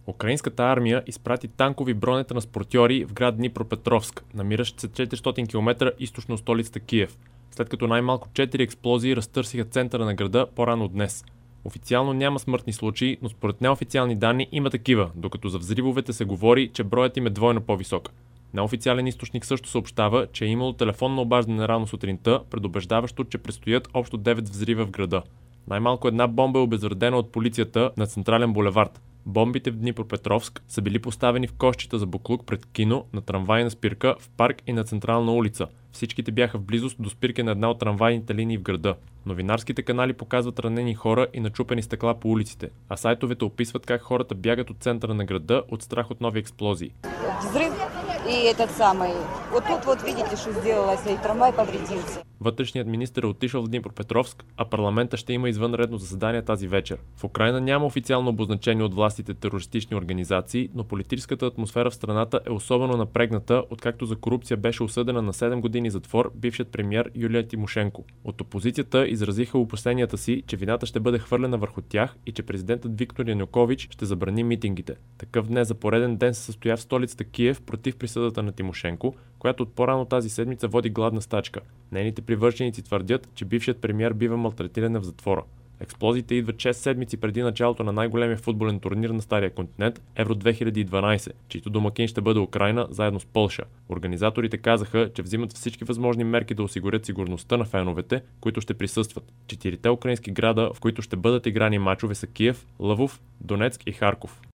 Украинската армия изпрати танкови бронетранспортьори в град Днипропетровск, намиращ се 400 км източно от столицата Киев, след като най-малко 4 експлозии разтърсиха центъра на града по-рано днес. Официално няма смъртни случаи, но според неофициални данни има такива, докато за взривовете се говори, че броят им е двойно по-висок. Неофициален източник също съобщава, че е имало телефонно обаждане рано сутринта, предубеждаващо, че предстоят общо 9 взрива в града. Най-малко една бомба е обезвредена от полицията на Централен булевард. Бомбите в Днипропетровск са били поставени в кошчета за боклук пред кино, на трамвайна спирка, в парк и на централна улица. Всичките бяха в близост до спирка на една от трамвайните линии в града. Новинарските канали показват ранени хора и начупени стъкла по улиците, а сайтовете описват как хората бягат от центъра на града от страх от нови експлозии. Взрыв и этот самый. Вот тут вот видите, что сделалось, и трамвай повредился. Вътрешният министър е отишъл в Днипропетровск, а парламента ще има извънредно заседание тази вечер. В Украйна няма официално обозначение от властите терористични организации, но политическата атмосфера в страната е особено напрегната, откакто за корупция беше осъдена на 7 години затвор бившият премиер Юлия Тимошенко. От опозицията изразиха опасенията си, че вината ще бъде хвърлена върху тях и че президентът Виктор Янукович ще забрани митингите. Такъв днес за пореден ден се състоя в столицата Киев против присъдата на Тимошенко, която от по-рано тази седмица води гладна стачка. Нейните привърженици твърдят, че бившият премиер бива малтретиран в затвора. Експлозиите идват 6 седмици преди началото на най-големия футболен турнир на Стария континент Евро 2012, чийто домакин ще бъде Украйна заедно с Полша. Организаторите казаха, че взимат всички възможни мерки да осигурят сигурността на феновете, които ще присъстват. 4 украински града, в които ще бъдат играни мачове, са Киев, Лвов, Донецк и Харков.